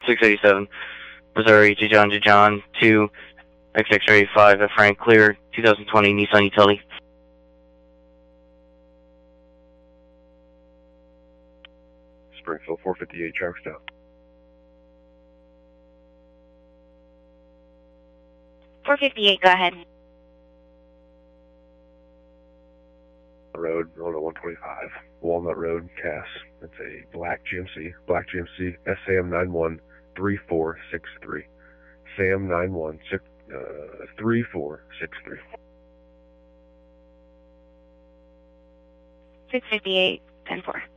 687, Missouri, John, 2, XX85 at Frank, clear, 2020 Nissan Utility. Springfield 458, traffic stop. Go ahead. Road, going to 125, Walnut Road, Cass. It's a black GMC, SAM913463. SAM913463. 658, 10-4.